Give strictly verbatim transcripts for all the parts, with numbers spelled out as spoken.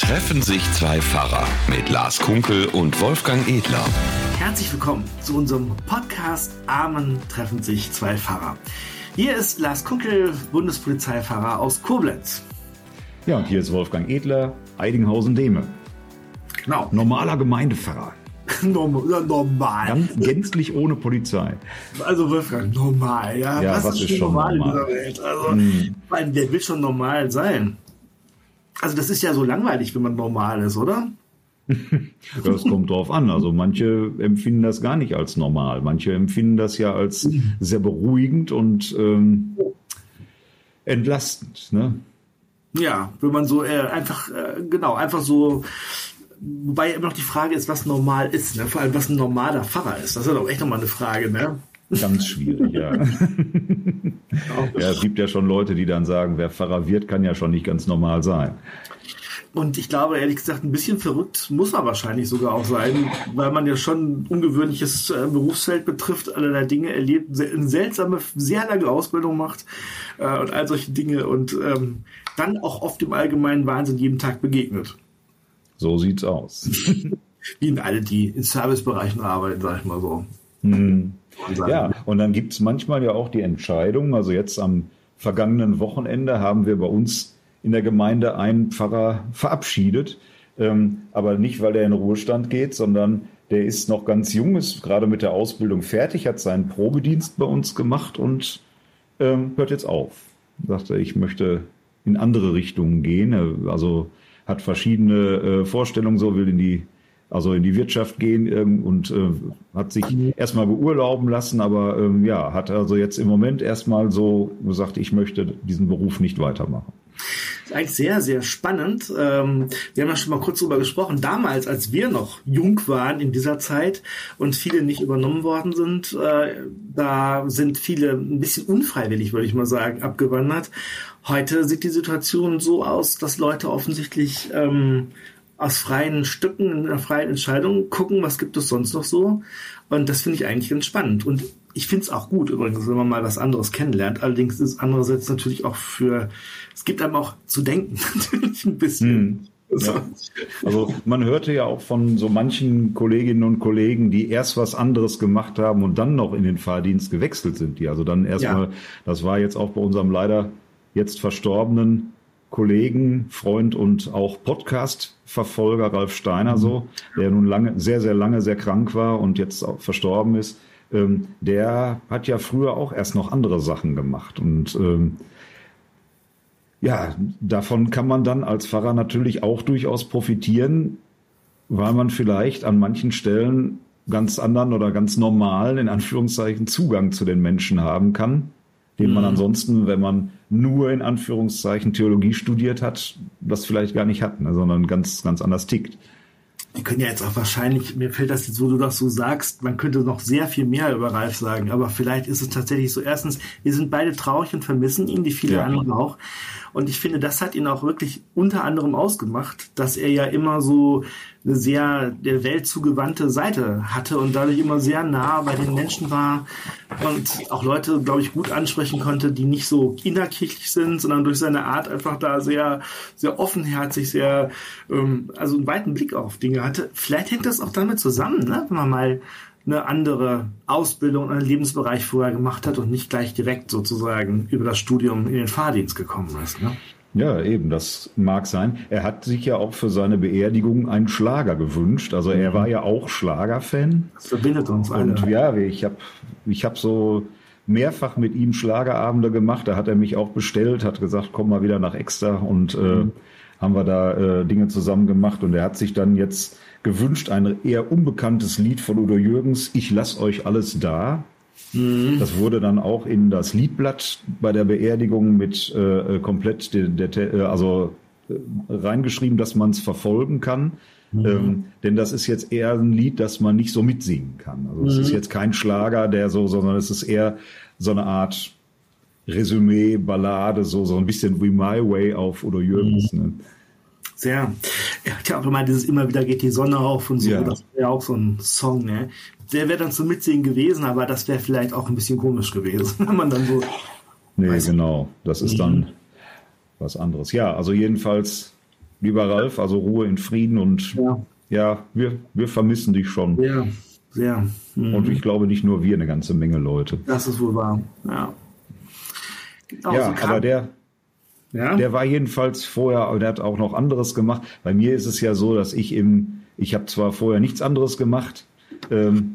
Treffen sich zwei Pfarrer mit Lars Kunkel und Wolfgang Edler. Herzlich willkommen zu unserem Podcast Amen treffen sich zwei Pfarrer. Hier ist Lars Kunkel, Bundespolizeipfarrer aus Koblenz. Ja, und hier ist Wolfgang Edler, Eidinghausen-Dehme. Genau. Normaler Gemeindepfarrer. Normal. normal. Ganz gänzlich ohne Polizei. Also Wolfgang, normal, ja. Ja, was, was ist ist schon normal, normal in dieser Welt? Also, Hm. weil wer will schon normal sein? Also das ist ja so langweilig, wenn man normal ist, oder? Das kommt drauf an. Also manche empfinden das gar nicht als normal. Manche empfinden das ja als sehr beruhigend und ähm, entlastend. Ne? Ja, wenn man so äh, einfach, äh, genau, einfach so, wobei immer noch die Frage ist, was normal ist, ne? Vor allem, was ein normaler Pfarrer ist. Das ist doch echt nochmal eine Frage, ne? Ganz schwierig, ja. Ja, es gibt ja schon Leute, die dann sagen, wer Pfarrer wird, kann ja schon nicht ganz normal sein. Und ich glaube, ehrlich gesagt, ein bisschen verrückt muss er wahrscheinlich sogar auch sein, weil man ja schon ein ungewöhnliches äh, Berufsfeld betrifft, allerlei Dinge erlebt, se- eine seltsame, sehr lange Ausbildung macht äh, und all solche Dinge und ähm, dann auch oft dem allgemeinen Wahnsinn jeden Tag begegnet. So sieht's aus. Wie in alle, die in Servicebereichen arbeiten, sag ich mal so. Hm. Ja, und dann gibt es manchmal ja auch die Entscheidung, also jetzt am vergangenen Wochenende haben wir bei uns in der Gemeinde einen Pfarrer verabschiedet, ähm, aber nicht, weil er in Ruhestand geht, sondern der ist noch ganz jung, ist gerade mit der Ausbildung fertig, hat seinen Probedienst bei uns gemacht und ähm, hört jetzt auf. Sagte, ich möchte in andere Richtungen gehen, er, also hat verschiedene äh, Vorstellungen, so will in die Also in die Wirtschaft gehen ähm, und äh, hat sich erstmal beurlauben lassen, aber ähm, ja, hat also jetzt im Moment erstmal so gesagt, ich möchte diesen Beruf nicht weitermachen. Das ist eigentlich sehr, sehr spannend. Ähm, wir haben ja schon mal kurz drüber gesprochen. Damals, als wir noch jung waren in dieser Zeit und viele nicht übernommen worden sind, äh, da sind viele ein bisschen unfreiwillig, würde ich mal sagen, abgewandert. Heute sieht die Situation so aus, dass Leute offensichtlich ähm, aus freien Stücken, in einer freien Entscheidung gucken, was gibt es sonst noch so. Und das finde ich eigentlich ganz spannend. Und ich finde es auch gut übrigens, wenn man mal was anderes kennenlernt. Allerdings ist es andererseits natürlich auch für, es gibt einem auch zu denken, natürlich ein bisschen. Hm. Ja. Also man hörte ja auch von so manchen Kolleginnen und Kollegen, die erst was anderes gemacht haben und dann noch in den Fahrdienst gewechselt sind. Die also dann erstmal, ja. Das war jetzt auch bei unserem leider jetzt verstorbenen Kollegen, Freund und auch Podcast-Verfolger Ralf Steiner, so, der nun lange, sehr, sehr lange sehr krank war und jetzt auch verstorben ist, ähm, der hat ja früher auch erst noch andere Sachen gemacht. Und ähm, ja, davon kann man dann als Pfarrer natürlich auch durchaus profitieren, weil man vielleicht an manchen Stellen ganz anderen oder ganz normalen, in Anführungszeichen, Zugang zu den Menschen haben kann, den man ansonsten, wenn man nur in Anführungszeichen Theologie studiert hat, das vielleicht gar nicht hat, ne, sondern ganz, ganz anders tickt. Wir können ja jetzt auch wahrscheinlich, mir fällt das jetzt, wo du das so sagst, man könnte noch sehr viel mehr über Ralf sagen, aber vielleicht ist es tatsächlich so, erstens, wir sind beide traurig und vermissen ihn, wie viele ja. andere auch. Und ich finde, das hat ihn auch wirklich unter anderem ausgemacht, dass er ja immer so eine sehr der Welt zugewandte Seite hatte und dadurch immer sehr nah bei den Menschen war und auch Leute, glaube ich, gut ansprechen konnte, die nicht so innerkirchlich sind, sondern durch seine Art einfach da sehr, sehr offenherzig, sehr, ähm, also einen weiten Blick auf Dinge hatte. Vielleicht hängt das auch damit zusammen, ne? Wenn man mal eine andere Ausbildung, einen Lebensbereich vorher gemacht hat und nicht gleich direkt sozusagen über das Studium in den Fahrdienst gekommen ist. Ne? Ja, eben, das mag sein. Er hat sich ja auch für seine Beerdigung einen Schlager gewünscht. Also er war ja auch Schlagerfan. Das verbindet uns alle. Und ja, ich habe ich hab so mehrfach mit ihm Schlagerabende gemacht. Da hat er mich auch bestellt, hat gesagt, komm mal wieder nach Exter und äh, mhm. haben wir da äh, Dinge zusammen gemacht. Und er hat sich dann jetzt gewünscht, ein eher unbekanntes Lied von Udo Jürgens, Ich lass euch alles da. Mhm. Das wurde dann auch in das Liedblatt bei der Beerdigung mit äh, komplett der, der, also äh, reingeschrieben, dass man es verfolgen kann. Mhm. Ähm, denn das ist jetzt eher ein Lied, das man nicht so mitsingen kann. Also es mhm. ist jetzt kein Schlager, der so, sondern es ist eher so eine Art Resümee, Ballade, so, so ein bisschen wie My Way auf Udo Jürgens. Mhm. Ne? Sehr. Er hat ja auch immer dieses immer wieder geht die Sonne auf und so. Ja. Das wäre auch so ein Song, ne? Der wäre dann zum Mitsingen gewesen, aber das wäre vielleicht auch ein bisschen komisch gewesen, wenn man dann so. Nee, genau. Das ist dann was anderes. Ja, also jedenfalls lieber Ralf, also Ruhe in Frieden und ja, ja wir, wir vermissen dich schon. Ja, sehr. Mhm. Und ich glaube nicht nur wir, eine ganze Menge Leute. Das ist wohl wahr, ja. Genau, ja, so aber der, ja? der war jedenfalls vorher, der hat auch noch anderes gemacht. Bei mir ist es ja so, dass ich im, ich habe zwar vorher nichts anderes gemacht, ähm,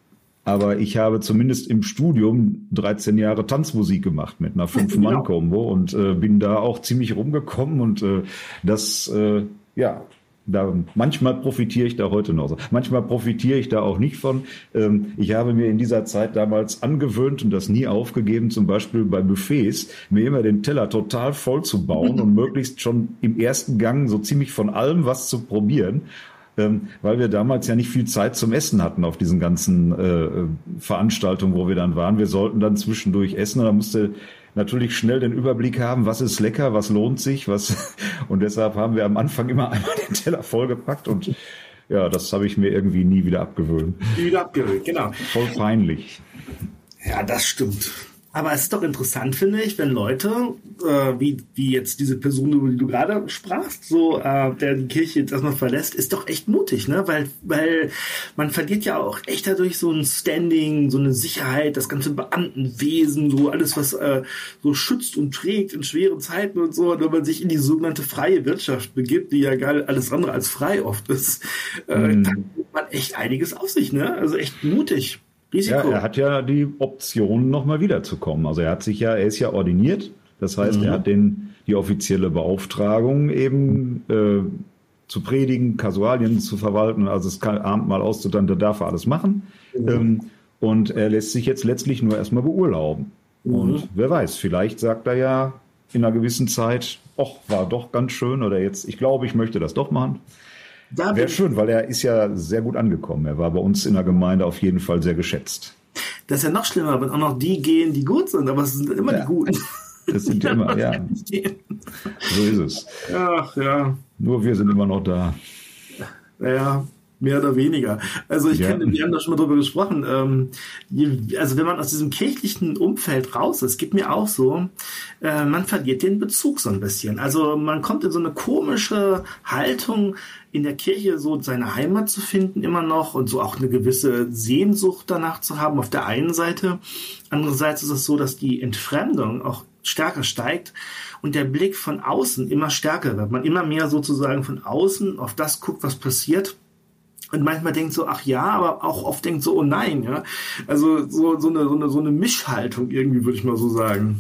aber ich habe zumindest im Studium dreizehn Jahre Tanzmusik gemacht mit einer Fünf-Mann-Kombo und äh, bin da auch ziemlich rumgekommen und äh, das, äh, ja, da manchmal profitiere ich da heute noch so. Manchmal profitiere ich da auch nicht von. Ähm, ich habe mir in dieser Zeit damals angewöhnt und das nie aufgegeben, zum Beispiel bei Buffets, mir immer den Teller total voll zu bauen und möglichst schon im ersten Gang so ziemlich von allem was zu probieren. Ähm, weil wir damals ja nicht viel Zeit zum Essen hatten auf diesen ganzen äh, Veranstaltungen, wo wir dann waren. Wir sollten dann zwischendurch essen und da musste natürlich schnell den Überblick haben, was ist lecker, was lohnt sich, was und deshalb haben wir am Anfang immer einmal den Teller vollgepackt und ja, das habe ich mir irgendwie nie wieder abgewöhnt. Nie wieder abgewöhnt, genau. Voll peinlich. Ja, das stimmt. Aber es ist doch interessant, finde ich, wenn Leute, äh, wie, wie jetzt diese Person, über die du gerade sprachst, so, äh, der die Kirche jetzt erstmal verlässt, ist doch echt mutig, ne? Weil, weil man verliert ja auch echt dadurch so ein Standing, so eine Sicherheit, das ganze Beamtenwesen, so alles, was äh, so schützt und trägt in schweren Zeiten und so, und wenn man sich in die sogenannte freie Wirtschaft begibt, die ja gar alles andere als frei oft ist, äh, mm. dann nimmt man echt einiges auf sich, ne? Also echt mutig. Risiko. Ja, er hat ja die Option, nochmal wiederzukommen. Also er hat sich ja, er ist ja ordiniert. Das heißt, mhm. er hat den, die offizielle Beauftragung eben äh, zu predigen, Kasualien zu verwalten, also das Abendmahl auszuteilen, da darf er alles machen. Mhm. Ähm, und er lässt sich jetzt letztlich nur erstmal beurlauben. Mhm. Und wer weiß, vielleicht sagt er ja in einer gewissen Zeit, ach, war doch ganz schön oder jetzt, ich glaube, ich möchte das doch machen. Wäre schön, weil er ist ja sehr gut angekommen. Er war bei uns in der Gemeinde auf jeden Fall sehr geschätzt. Das ist ja noch schlimmer, wenn auch noch die gehen, die gut sind, aber es sind immer ja. die Guten. Das sind immer, ja. So ist es. Ach, ja. Nur wir sind immer noch da. Ja, mehr oder weniger. Also ich ja. kenne, wir haben da schon mal drüber gesprochen. Ähm, also wenn man aus diesem kirchlichen Umfeld raus ist, gibt mir auch so, äh, man verliert den Bezug so ein bisschen. Also man kommt in so eine komische Haltung, in der Kirche so seine Heimat zu finden immer noch und so auch eine gewisse Sehnsucht danach zu haben auf der einen Seite. Andererseits ist es so, dass die Entfremdung auch stärker steigt und der Blick von außen immer stärker wird. Man immer mehr sozusagen von außen auf das guckt, was passiert. Und manchmal denkt so, ach ja, aber auch oft denkt so, oh nein, ja. Also so, so, eine, so, eine, so eine Mischhaltung irgendwie, würde ich mal so sagen.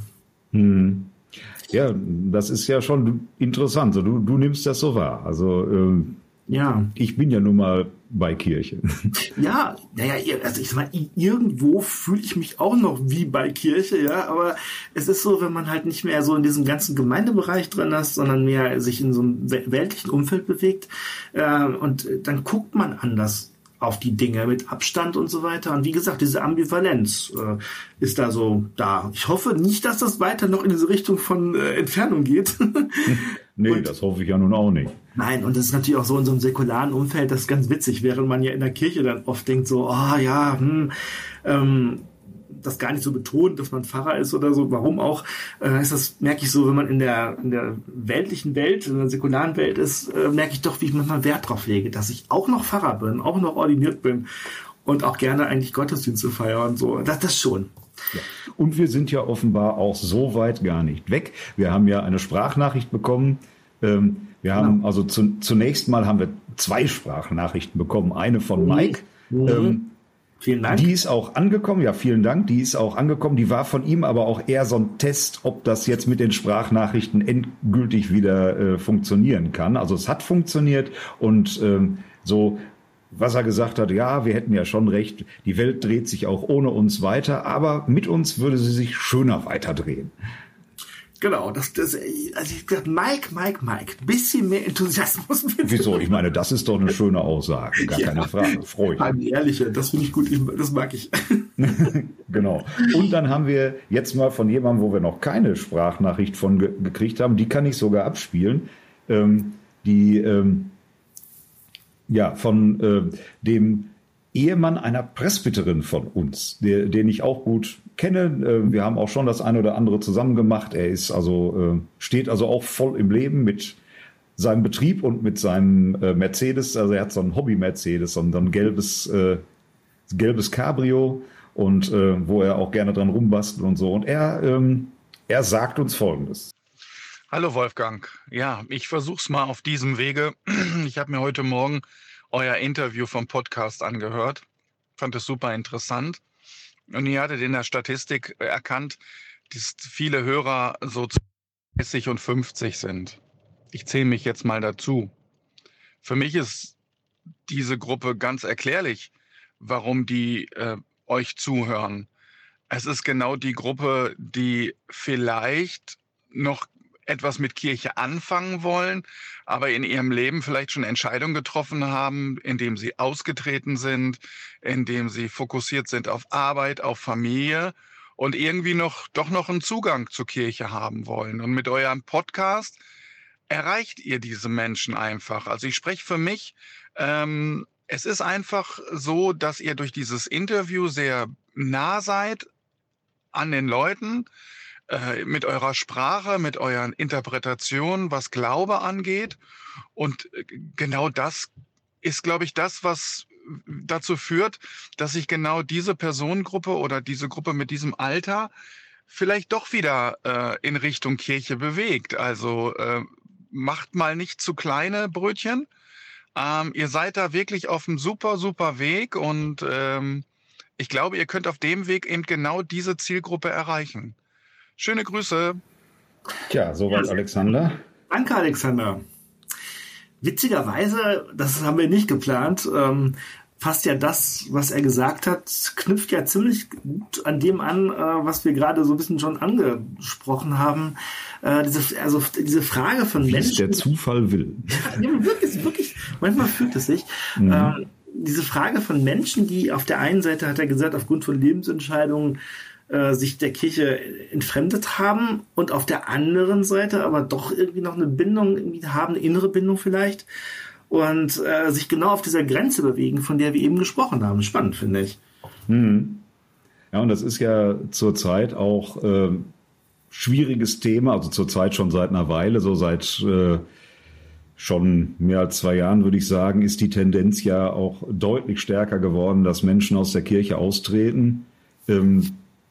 Hm. Ja, das ist ja schon interessant. So, du, du nimmst das so wahr. Also ähm, ja, ich bin ja nun mal bei Kirche. Ja, naja, also ich sag mal, irgendwo fühle ich mich auch noch wie bei Kirche, ja, aber es ist so, wenn man halt nicht mehr so in diesem ganzen Gemeindebereich drin ist, sondern mehr sich in so einem weltlichen Umfeld bewegt, äh, und dann guckt man anders auf die Dinge mit Abstand und so weiter. Und wie gesagt, diese Ambivalenz äh, ist da so da. Ich hoffe nicht, dass das weiter noch in diese Richtung von äh, Entfernung geht. Nee, und, das hoffe ich ja nun auch nicht. Nein, und das ist natürlich auch so in so einem säkularen Umfeld, das ist ganz witzig, während man ja in der Kirche dann oft denkt so, ah oh, ja, hm, ähm, das gar nicht so betont, dass man Pfarrer ist oder so, warum auch, äh, ist das, merke ich so, wenn man in der, in der weltlichen Welt, in der säkularen Welt ist, äh, merke ich doch, wie ich manchmal Wert drauf lege, dass ich auch noch Pfarrer bin, auch noch ordiniert bin und auch gerne eigentlich Gottesdienste feiere und so, das, das schon. Ja. Und wir sind ja offenbar auch so weit gar nicht weg. Wir haben ja eine Sprachnachricht bekommen. Ähm, wir haben, genau. also zu, zunächst mal haben wir zwei Sprachnachrichten bekommen. Eine von Mike. Mhm. Ähm, Vielen Dank. Die ist auch angekommen, ja, vielen Dank. Die ist auch angekommen. Die war von ihm aber auch eher so ein Test, ob das jetzt mit den Sprachnachrichten endgültig wieder äh, funktionieren kann. Also es hat funktioniert und ähm, so, was er gesagt hat, ja, wir hätten ja schon recht, die Welt dreht sich auch ohne uns weiter, aber mit uns würde sie sich schöner weiterdrehen. Genau, das, das, also ich gesagt, Mike, Mike, Mike, bisschen mehr Enthusiasmus. Bitte. Wieso? Ich meine, das ist doch eine schöne Aussage, gar ja. keine Frage, freue ich mich. Eine ehrliche, das finde ich gut, das mag ich. Genau. Und dann haben wir jetzt mal von jemandem, wo wir noch keine Sprachnachricht von ge- gekriegt haben, die kann ich sogar abspielen, ähm, die, ähm, ja, von äh, dem Ehemann einer Presbyterin von uns, der, den ich auch gut kenne. Wir haben auch schon das eine oder andere zusammen gemacht. Er ist also, steht also auch voll im Leben mit seinem Betrieb und mit seinem äh, Mercedes, also er hat so ein Hobby-Mercedes, so ein, so ein gelbes, äh, gelbes Cabrio und äh, wo er auch gerne dran rumbastelt und so. Und er, ähm, er sagt uns Folgendes. Hallo Wolfgang. Ja, ich versuch's mal auf diesem Wege. Ich habe mir heute Morgen euer Interview vom Podcast angehört. Fand es super interessant. Und ihr hattet in der Statistik erkannt, dass viele Hörer so dreißig und fünfzig sind. Ich zähle mich jetzt mal dazu. Für mich ist diese Gruppe ganz erklärlich, warum die äh, euch zuhören. Es ist genau die Gruppe, die vielleicht noch etwas mit Kirche anfangen wollen, aber in ihrem Leben vielleicht schon Entscheidungen getroffen haben, indem sie ausgetreten sind, indem sie fokussiert sind auf Arbeit, auf Familie und irgendwie noch doch noch einen Zugang zur Kirche haben wollen. Und mit eurem Podcast erreicht ihr diese Menschen einfach. Also ich spreche für mich, ähm, es ist einfach so, dass ihr durch dieses Interview sehr nah seid an den Leuten, äh, mit eurer Sprache, mit euren Interpretationen, was Glaube angeht. Und genau das ist, glaube ich, das, was dazu führt, dass sich genau diese Personengruppe oder diese Gruppe mit diesem Alter vielleicht doch wieder äh, in Richtung Kirche bewegt. Also äh, macht mal nicht zu kleine Brötchen. Ähm, ihr seid da wirklich auf einem super, super Weg und ähm, ich glaube, ihr könnt auf dem Weg eben genau diese Zielgruppe erreichen. Schöne Grüße. Tja, soweit Alexander. Danke, Alexander. Witzigerweise, das haben wir nicht geplant, ähm, fasst ja das, was er gesagt hat, knüpft ja ziemlich gut an dem an, äh, was wir gerade so ein bisschen schon angesprochen haben. Äh, diese, also diese Frage von Wie Menschen. es der Zufall will. Ja, wirklich, wirklich. Manchmal fühlt es sich. Mhm. Ähm, diese Frage von Menschen, die auf der einen Seite, hat er gesagt, aufgrund von Lebensentscheidungen äh, sich der Kirche entfremdet haben und auf der anderen Seite aber doch irgendwie noch eine Bindung irgendwie haben, eine innere Bindung vielleicht und äh, sich genau auf dieser Grenze bewegen, von der wir eben gesprochen haben. Spannend, finde ich. Mhm. Ja, und das ist ja zurzeit auch äh, schwieriges Thema, also zurzeit schon seit einer Weile, so seit äh, schon mehr als zwei Jahren, würde ich sagen, ist die Tendenz ja auch deutlich stärker geworden, dass Menschen aus der Kirche austreten, ähm,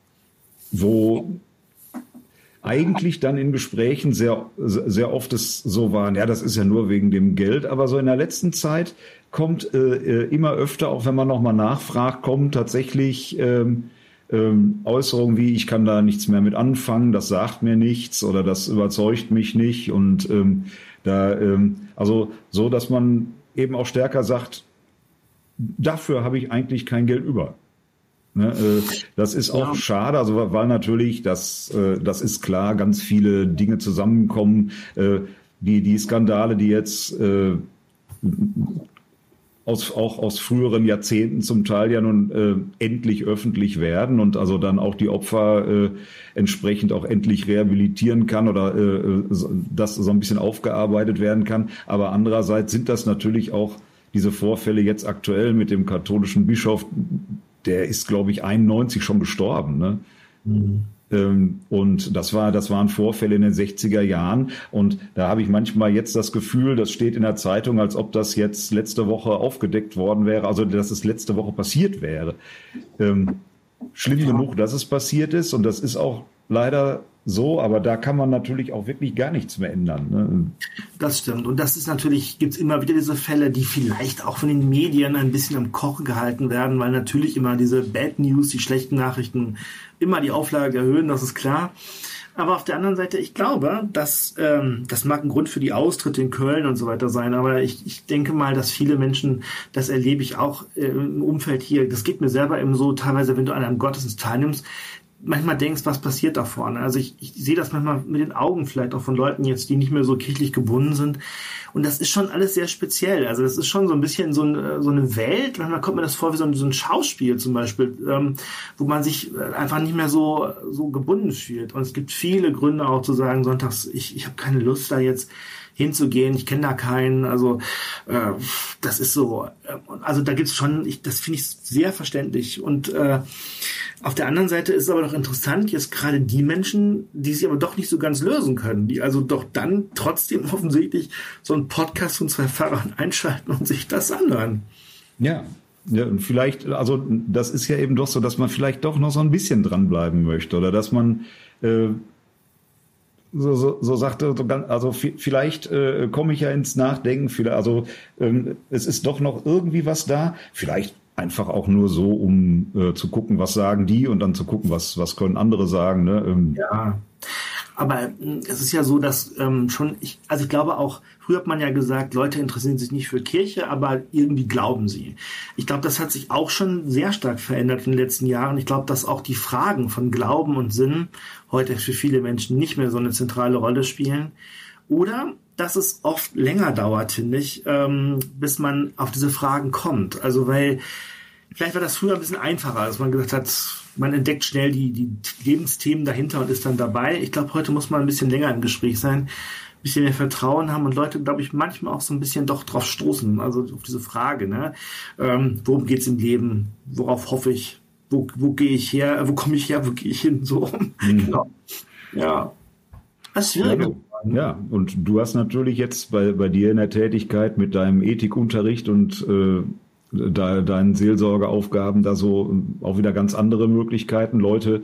wo eigentlich dann in Gesprächen sehr, sehr oft es so waren, ja, das ist ja nur wegen dem Geld, aber so in der letzten Zeit kommt äh, immer öfter, auch wenn man nochmal nachfragt, kommen tatsächlich ähm, ähm, Äußerungen wie, ich kann da nichts mehr mit anfangen, das sagt mir nichts oder das überzeugt mich nicht und ähm, da, ähm, also so, dass man eben auch stärker sagt, dafür habe ich eigentlich kein Geld über. Ne, äh, das ist auch ja. schade, also weil natürlich, das, äh, das ist klar, ganz viele Dinge zusammenkommen. Äh, die, die Skandale, die jetzt äh, aus, auch aus früheren Jahrzehnten zum Teil ja nun äh, endlich öffentlich werden und also dann auch die Opfer äh, entsprechend auch endlich rehabilitieren kann oder äh, das so ein bisschen aufgearbeitet werden kann. Aber andererseits sind das natürlich auch diese Vorfälle jetzt aktuell mit dem katholischen Bischof, der ist, glaube ich, einundneunzig schon gestorben. Ne? Mhm. Ähm, und das war, das waren Vorfälle in den sechziger Jahren. Und da habe ich manchmal jetzt das Gefühl, das steht in der Zeitung, als ob das jetzt letzte Woche aufgedeckt worden wäre, also dass es letzte Woche passiert wäre. Ähm, schlimm ja. genug, dass es passiert ist. Und das ist auch leider so, aber da kann man natürlich auch wirklich gar nichts mehr ändern. Ne? Das stimmt. Und das ist natürlich, gibt's immer wieder diese Fälle, die vielleicht auch von den Medien ein bisschen am Kochen gehalten werden, weil natürlich immer diese Bad News, die schlechten Nachrichten, immer die Auflage erhöhen, das ist klar. Aber auf der anderen Seite, ich glaube, dass ähm, das mag ein Grund für die Austritte in Köln und so weiter sein, aber ich, ich denke mal, dass viele Menschen, das erlebe ich auch äh, im Umfeld hier, das geht mir selber eben so, teilweise, wenn du an einem Gottesdienst teilnimmst, manchmal denkst, was passiert da vorne. Also ich, ich sehe das manchmal mit den Augen vielleicht auch von Leuten jetzt, die nicht mehr so kirchlich gebunden sind. Und das ist schon alles sehr speziell. Also das ist schon so ein bisschen so, ein, so eine Welt. Manchmal kommt mir das vor wie so ein, so ein Schauspiel zum Beispiel, ähm, wo man sich einfach nicht mehr so, so gebunden fühlt. Und es gibt viele Gründe auch zu sagen, sonntags, ich, ich habe keine Lust da jetzt hinzugehen, ich kenne da keinen, also äh, das ist so, äh, also da gibt's schon, ich, das finde ich sehr verständlich und äh, Auf der anderen Seite ist es aber doch interessant, jetzt gerade die Menschen, die sich aber doch nicht so ganz lösen können, die also doch dann trotzdem offensichtlich so einen Podcast von zwei Pfarrern einschalten und sich das anhören. Ja. Ja, und vielleicht, also das ist ja eben doch so, dass man vielleicht doch noch so ein bisschen dranbleiben möchte oder dass man äh, so, so, so sagte, so ganz, also vielleicht äh, komme ich ja ins Nachdenken, vielleicht, also ähm, es ist doch noch irgendwie was da, vielleicht einfach auch nur so, um äh, zu gucken, was sagen die und dann zu gucken, was, was können andere sagen. Ne? Ähm, ja. Aber äh, es ist ja so, dass ähm, schon, ich, also ich glaube auch, früher hat man ja gesagt, Leute interessieren sich nicht für Kirche, aber irgendwie glauben sie. Ich glaube, das hat sich auch schon sehr stark verändert in den letzten Jahren. Ich glaube, dass auch die Fragen von Glauben und Sinn heute für viele Menschen nicht mehr so eine zentrale Rolle spielen. Oder dass es oft länger dauert, finde ich, ähm, bis man auf diese Fragen kommt. Also weil vielleicht war das früher ein bisschen einfacher, dass man gesagt hat, man entdeckt schnell die, die Lebensthemen dahinter und ist dann dabei. Ich glaube, heute muss man ein bisschen länger im Gespräch sein, ein bisschen mehr Vertrauen haben und Leute, glaube ich, manchmal auch so ein bisschen doch drauf stoßen, also auf diese Frage, ne? Ähm, worum geht's im Leben? Worauf hoffe ich? Wo, wo gehe ich her? Wo komme ich her? Wo gehe ich hin? So. Mhm. Genau. Ja. Das ist schwierig. Ja, ja, und du hast natürlich jetzt bei, bei dir in der Tätigkeit mit deinem Ethikunterricht und äh, da, deinen Seelsorgeaufgaben da so auch wieder ganz andere Möglichkeiten, Leute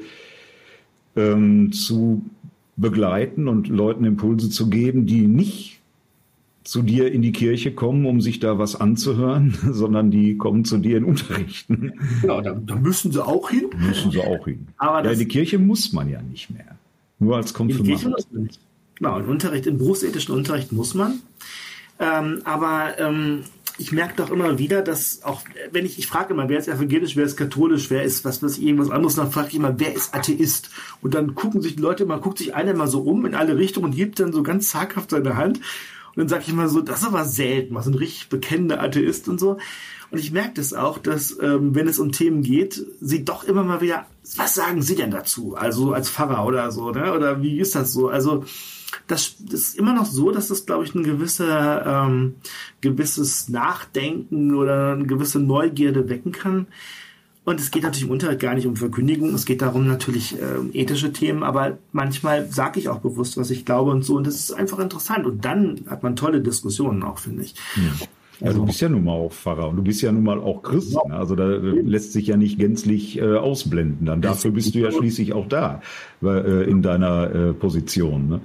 ähm, zu begleiten und Leuten Impulse zu geben, die nicht zu dir in die Kirche kommen, um sich da was anzuhören, sondern die kommen zu dir in Unterrichten. Genau, da, da müssen sie auch hin. Müssen sie auch hin. Aber ja, in die Kirche muss man ja nicht mehr. Nur als Konfirmand. Genau, im Unterricht, im berufsethischen Unterricht muss man. Ähm, aber ähm, ich merke doch immer wieder, dass auch, wenn ich, ich frage immer, wer ist evangelisch, wer ist katholisch, wer ist was weiß ich, irgendwas anderes, dann frage ich immer, wer ist Atheist? Und dann gucken sich die Leute immer, guckt sich einer mal so um in alle Richtungen und gibt dann so ganz zaghaft seine Hand. Und dann sage ich immer so, das ist aber selten, was so ein richtig bekennender Atheist und so. Und ich merke das auch, dass, ähm, wenn es um Themen geht, sie doch immer mal wieder, was sagen Sie denn dazu? Also als Pfarrer oder so, ne? Oder wie ist das so? Also das, das ist immer noch so, dass das, glaube ich, ein gewisser, ähm, gewisses Nachdenken oder eine gewisse Neugierde wecken kann. Und es geht natürlich im Unterricht gar nicht um Verkündigung, es geht darum natürlich äh, ethische Themen, aber manchmal sage ich auch bewusst, was ich glaube und so, und das ist einfach interessant. Und dann hat man tolle Diskussionen auch, finde ich. Ja. Also du bist ja nun mal auch Pfarrer und du bist ja nun mal auch Christ. Ne? Also da lässt sich ja nicht gänzlich äh, ausblenden. Dann dafür bist du ja schließlich auch da äh, in deiner äh, Position. Ne?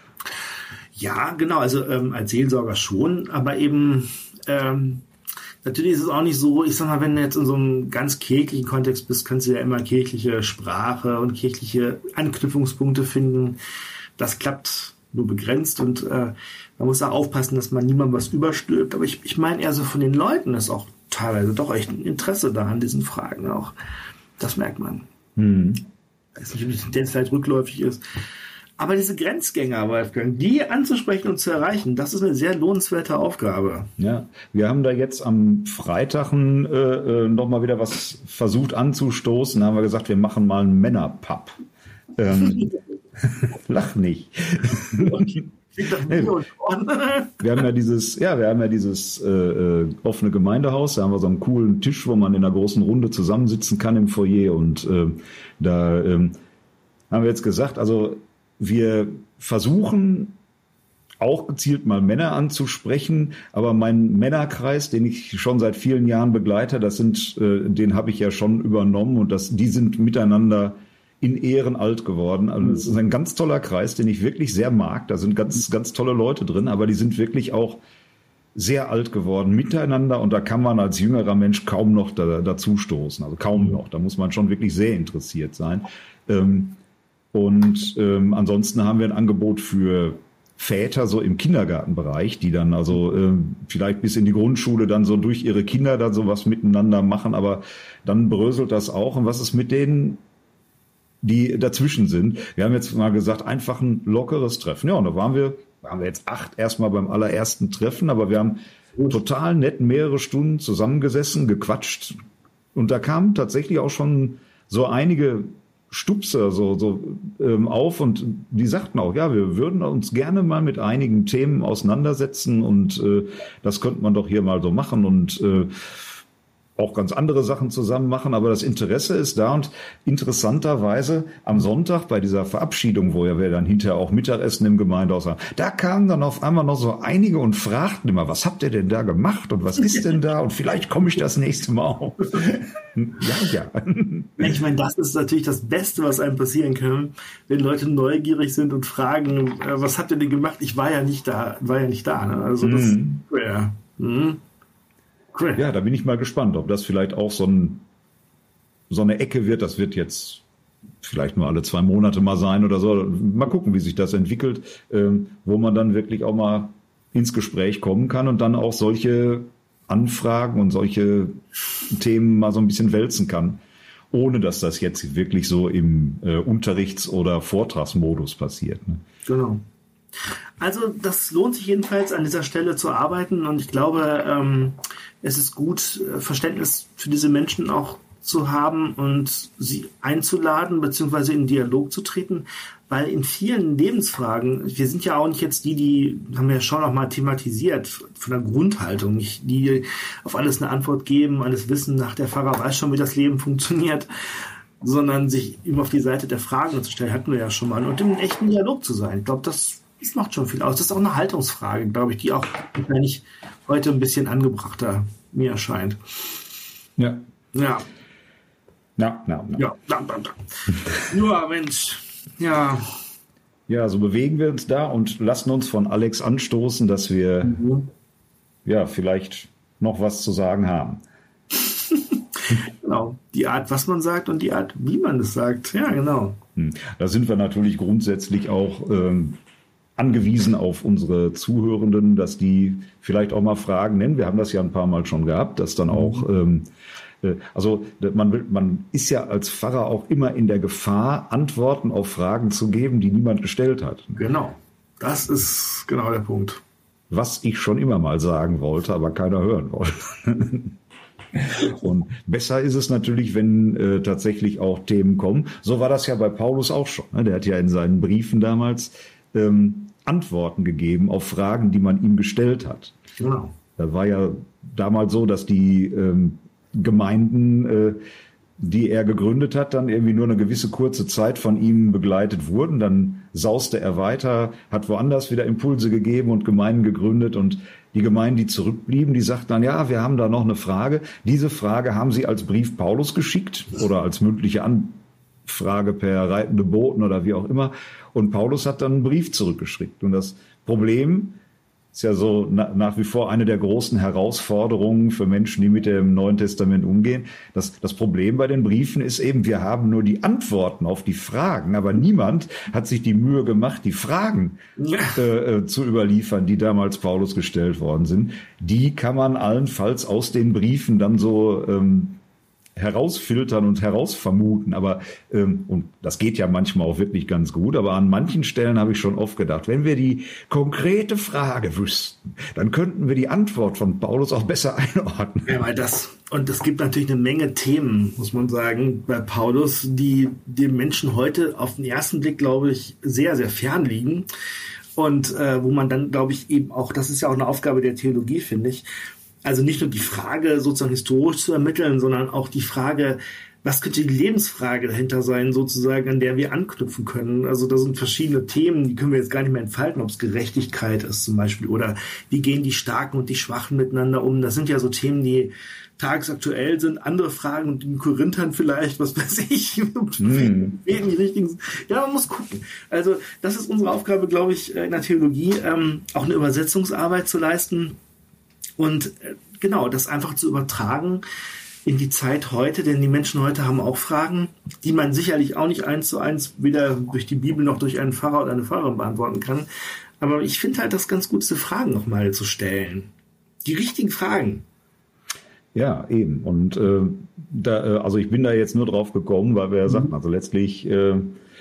Ja, genau. Also ähm, als Seelsorger schon, aber eben ähm, natürlich ist es auch nicht so, ich sag mal, wenn du jetzt in so einem ganz kirchlichen Kontext bist, kannst du ja immer kirchliche Sprache und kirchliche Anknüpfungspunkte finden. Das klappt nur begrenzt und äh, man muss auch aufpassen, dass man niemandem was überstülpt. Aber ich, ich meine eher so von den Leuten ist auch teilweise doch echt ein Interesse da an diesen Fragen auch. Das merkt man. Hm. Ich weiß nicht, ob die Tendenz vielleicht rückläufig ist. Aber diese Grenzgänger, Wolfgang, die anzusprechen und zu erreichen, das ist eine sehr lohnenswerte Aufgabe. Ja, wir haben da jetzt am Freitag äh, nochmal wieder was versucht anzustoßen. Da haben wir gesagt, wir machen mal einen Männerpub. Ähm, lach nicht. Nee, wir haben ja dieses, ja, wir haben ja dieses äh, offene Gemeindehaus, da haben wir so einen coolen Tisch, wo man in einer großen Runde zusammensitzen kann im Foyer und äh, da äh, haben wir jetzt gesagt, also wir versuchen auch gezielt mal Männer anzusprechen, aber mein Männerkreis, den ich schon seit vielen Jahren begleite, das sind, äh, den habe ich ja schon übernommen und das, die sind miteinander in Ehren alt geworden. Also es ist ein ganz toller Kreis, den ich wirklich sehr mag. Da sind ganz, ganz tolle Leute drin, aber die sind wirklich auch sehr alt geworden miteinander und da kann man als jüngerer Mensch kaum noch da, dazu stoßen. Also kaum noch. Da muss man schon wirklich sehr interessiert sein. Ähm, und ähm, ansonsten haben wir ein Angebot für Väter so im Kindergartenbereich, die dann also ähm, vielleicht bis in die Grundschule dann so durch ihre Kinder dann sowas miteinander machen, aber dann bröselt das auch. Und was ist mit denen, die dazwischen sind? Wir haben jetzt mal gesagt, einfach ein lockeres Treffen. Ja, und da waren wir, waren wir jetzt acht erstmal beim allerersten Treffen, aber wir haben total nett mehrere Stunden zusammengesessen, gequatscht. Und da kamen tatsächlich auch schon so einige Stupser so, so ähm, auf und die sagten auch, ja, wir würden uns gerne mal mit einigen Themen auseinandersetzen und äh, das könnte man doch hier mal so machen und äh, auch ganz andere Sachen zusammen machen, aber das Interesse ist da und interessanterweise am Sonntag bei dieser Verabschiedung, wo ja wir dann hinterher auch Mittagessen im Gemeindehaus haben, da kamen dann auf einmal noch so einige und fragten immer, was habt ihr denn da gemacht und was ist denn da und vielleicht komme ich das nächste Mal auf. Ja, ja. Ich meine, das ist natürlich das Beste, was einem passieren kann, wenn Leute neugierig sind und fragen, was habt ihr denn gemacht? Ich war ja nicht da, war ja nicht da. Ne? Also das, mm. ja. Mm. Cool. Ja, da bin ich mal gespannt, ob das vielleicht auch so, ein, so eine Ecke wird. Das wird jetzt vielleicht nur alle zwei Monate mal sein oder so. Mal gucken, wie sich das entwickelt, ähm, wo man dann wirklich auch mal ins Gespräch kommen kann und dann auch solche Anfragen und solche Themen mal so ein bisschen wälzen kann, ohne dass das jetzt wirklich so im äh, Unterrichts- oder Vortragsmodus passiert. Ne? Genau. Also das lohnt sich jedenfalls an dieser Stelle zu arbeiten und ich glaube, ähm, es ist gut, Verständnis für diese Menschen auch zu haben und sie einzuladen beziehungsweise in Dialog zu treten, weil in vielen Lebensfragen, wir sind ja auch nicht jetzt die, die haben wir ja schon noch mal thematisiert von der Grundhaltung, nicht die auf alles eine Antwort geben, alles wissen, nach der Pfarrer weiß schon, wie das Leben funktioniert, sondern sich immer auf die Seite der Fragen zu stellen, hatten wir ja schon mal, und im echten Dialog zu sein. Ich glaube, das Das macht schon viel aus. Das ist auch eine Haltungsfrage, glaube ich, die auch wahrscheinlich heute ein bisschen angebrachter mir erscheint. Ja. Ja. Na, na, na. Ja, da, da, da. Ja, Mensch. Ja. Ja, so bewegen wir uns da und lassen uns von Alex anstoßen, dass wir mhm. ja vielleicht noch was zu sagen haben. Genau. Die Art, was man sagt und die Art, wie man es sagt. Ja, genau. Da sind wir natürlich grundsätzlich auch ähm, angewiesen auf unsere Zuhörenden, dass die vielleicht auch mal Fragen nennen. Wir haben das ja ein paar Mal schon gehabt, dass dann auch, ähm, äh, also man, man ist ja als Pfarrer auch immer in der Gefahr, Antworten auf Fragen zu geben, die niemand gestellt hat. Genau, das ist genau der Punkt. Was ich schon immer mal sagen wollte, aber keiner hören wollte. Und besser ist es natürlich, wenn äh, tatsächlich auch Themen kommen. So war das ja bei Paulus auch schon. Ne? Der hat ja in seinen Briefen damals ähm, Antworten gegeben auf Fragen, die man ihm gestellt hat. Genau. Da war ja damals so, dass die ähm, Gemeinden, äh, die er gegründet hat, dann irgendwie nur eine gewisse kurze Zeit von ihm begleitet wurden. Dann sauste er weiter, hat woanders wieder Impulse gegeben und Gemeinden gegründet. Und die Gemeinden, die zurückblieben, die sagten dann, ja, wir haben da noch eine Frage. Diese Frage haben sie als Brief Paulus geschickt oder als mündliche Anfrage per reitende Boten oder wie auch immer. Und Paulus hat dann einen Brief zurückgeschickt. Und das Problem ist ja so na, nach wie vor eine der großen Herausforderungen für Menschen, die mit dem Neuen Testament umgehen. Das, das Problem bei den Briefen ist eben, wir haben nur die Antworten auf die Fragen, aber niemand hat sich die Mühe gemacht, die Fragen ja. äh, zu überliefern, die damals Paulus gestellt worden sind. Die kann man allenfalls aus den Briefen dann so ähm, herausfiltern und herausvermuten, aber ähm, und das geht ja manchmal auch wirklich ganz gut, aber an manchen Stellen habe ich schon oft gedacht, wenn wir die konkrete Frage wüssten, dann könnten wir die Antwort von Paulus auch besser einordnen. Ja, weil das, und es gibt natürlich eine Menge Themen, muss man sagen, bei Paulus, die dem Menschen heute auf den ersten Blick, glaube ich, sehr, sehr fern liegen und äh, wo man dann, glaube ich, eben auch, das ist ja auch eine Aufgabe der Theologie, finde ich, also nicht nur die Frage sozusagen historisch zu ermitteln, sondern auch die Frage, was könnte die Lebensfrage dahinter sein, sozusagen, an der wir anknüpfen können. Also da sind verschiedene Themen, die können wir jetzt gar nicht mehr entfalten, ob es Gerechtigkeit ist zum Beispiel oder wie gehen die Starken und die Schwachen miteinander um. Das sind ja so Themen, die tagesaktuell sind. Andere Fragen und den Korinthern vielleicht, was weiß ich, mm. die richtigen. Ja, man muss gucken. Also das ist unsere Aufgabe, glaube ich, in der Theologie, ähm, auch eine Übersetzungsarbeit zu leisten. Und genau, das einfach zu übertragen in die Zeit heute, denn die Menschen heute haben auch Fragen, die man sicherlich auch nicht eins zu eins weder durch die Bibel noch durch einen Pfarrer oder eine Pfarrerin beantworten kann. Aber ich finde halt das ganz gut, diese Fragen nochmal zu stellen. Die richtigen Fragen. Ja, eben. Und äh, da, also ich bin da jetzt nur drauf gekommen, weil wir ja mhm. sagten, also letztlich äh,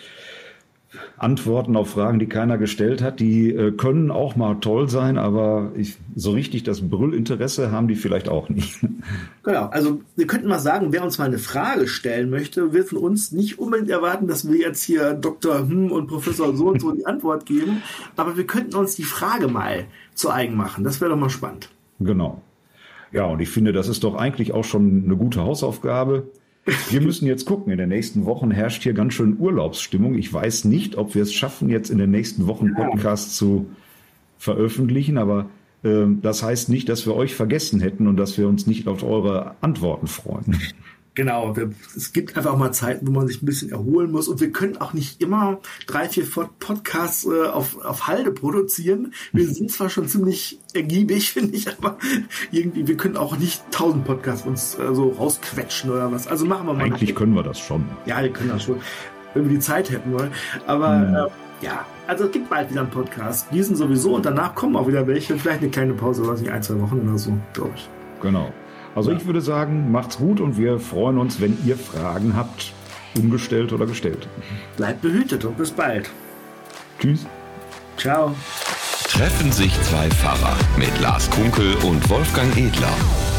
Antworten auf Fragen, die keiner gestellt hat, die äh, können auch mal toll sein, aber ich, so richtig das Brüllinteresse haben die vielleicht auch nicht. Genau, also wir könnten mal sagen, wer uns mal eine Frage stellen möchte, wird von uns nicht unbedingt erwarten, dass wir jetzt hier Doktor Hm und Professor so und so die Antwort geben, aber wir könnten uns die Frage mal zu eigen machen. Das wäre doch mal spannend. Genau. Ja, und ich finde, das ist doch eigentlich auch schon eine gute Hausaufgabe. Wir müssen jetzt gucken. In den nächsten Wochen herrscht hier ganz schön Urlaubsstimmung. Ich weiß nicht, ob wir es schaffen, jetzt in den nächsten Wochen Podcasts zu veröffentlichen, aber äh, das heißt nicht, dass wir euch vergessen hätten und dass wir uns nicht auf eure Antworten freuen. Genau, wir, es gibt einfach auch mal Zeiten, wo man sich ein bisschen erholen muss und wir können auch nicht immer drei, vier Podcasts äh, auf, auf Halde produzieren. Wir sind zwar schon ziemlich ergiebig, finde ich, aber irgendwie, wir können auch nicht tausend Podcasts uns äh, so rausquetschen oder was. Also machen wir mal. Eigentlich können wir das schon. Ja, wir können das schon, wenn wir die Zeit hätten wollen. Aber mhm. äh, ja, also es gibt bald wieder einen Podcast. Diesen sowieso und danach kommen auch wieder welche. Vielleicht eine kleine Pause, weiß nicht, ein, zwei Wochen oder so, glaube ich. Genau. Also ja. Ich würde sagen, macht's gut und wir freuen uns, wenn ihr Fragen habt, umgestellt oder gestellt. Bleibt behütet und bis bald. Tschüss. Ciao. Treffen sich zwei Pfarrer mit Lars Kunkel und Wolfgang Edler.